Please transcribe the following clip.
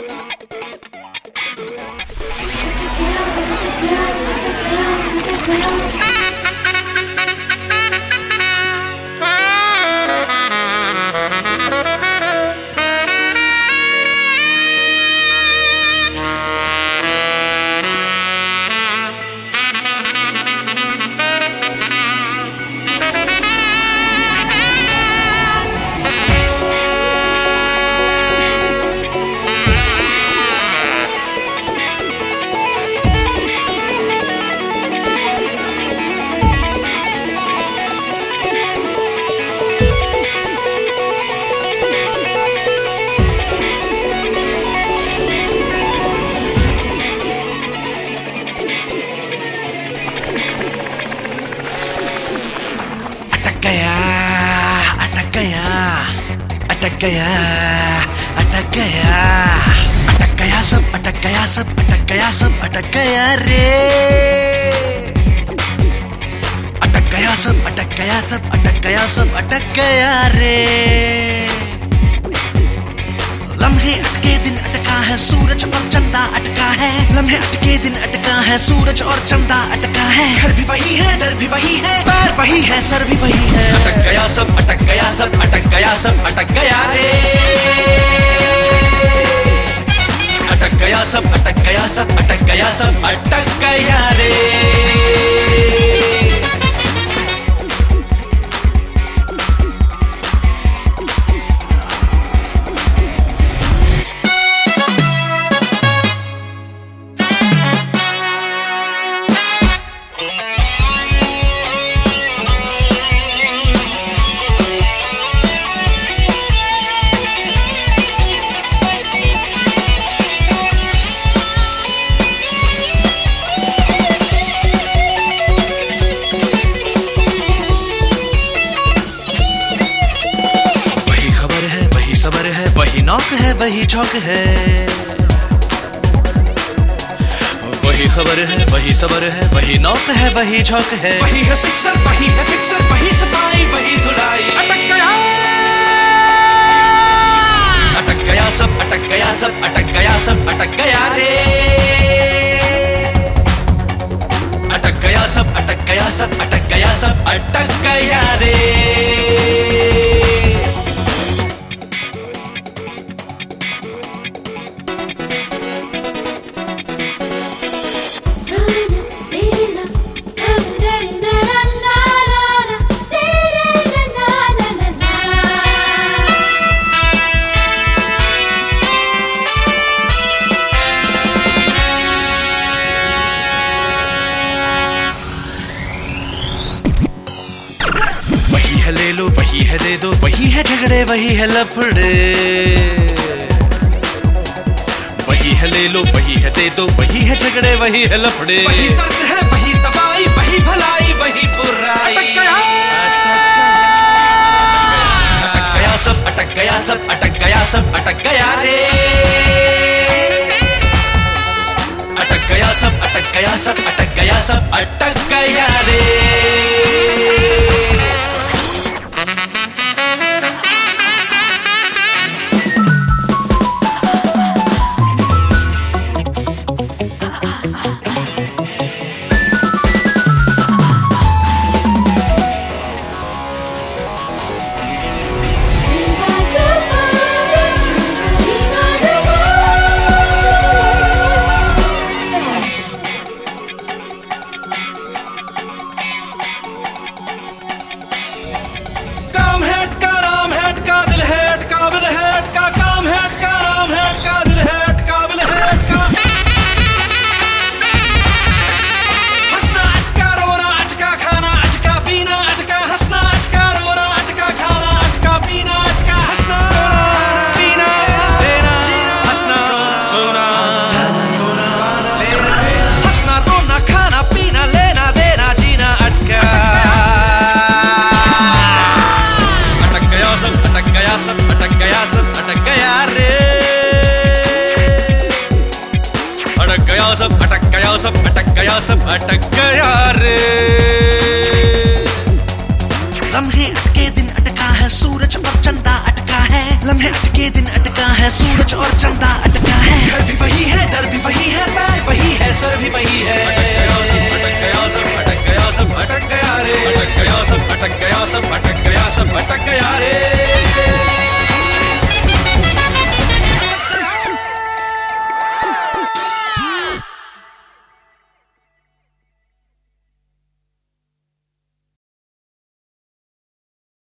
गया, अटक गया, अटक गया, अटक गया, अटक गया सब, अटक गया सब, अटक गया सब, अटक गया रे। अटक गया सब, अटक गया सब, अटक गया सब, अटक गया रे। लम्हे अटके दिन अटका है सूरज और चंदा अटका है। लम्हे अटके दिन अटका है सूरज और चंदा अटका है। घर भी वही है, डर भी वही है, पैर वही है, सर भी वही है। अटक गया सब, अटक गया सब, अटक गया सब, अटक गया रे। अटक गया सब, अटक गया सब, अटक गया सब, अटक गया रे। सबर है, वही नौक है, वही झोंक है। वही खबर है, वही सबर है, वही नौक है, वही झोंक है। वही है सिक्सर, वही है फिक्सर, वही सफाई, वही धुलाई। अटक गया, अटक गया सब, अटक गया सब, अटक गया सब, अटक गया रे। अटक गया सब, अटक गया सब, अटक गया सब, अटक गया रे। वही है ले लो, वही है दे दो, वही है झगड़े, वही है लफड़े। वही है ले लो, वही है दे दो, वही है झगड़े, वही है लफड़े। वही दर्द है, वही तबाही, वही भलाई, वही बुराई। अटक गया, अटक गया सब, अटक गया सब, अटक गया सब, अटक गया रे। अटक गया सब, अटक गया सब, अटक गया सब, अटक गया रे। अटक गया सब, अटक गया रे। अटक गया सब, अटक गया सब, अटक गया सब, अटक गया रे। लम्हे अटके दिन अटका है सूरज और चंदा अटका है। लम्हे अटके दिन अटका है सूरज और चंदा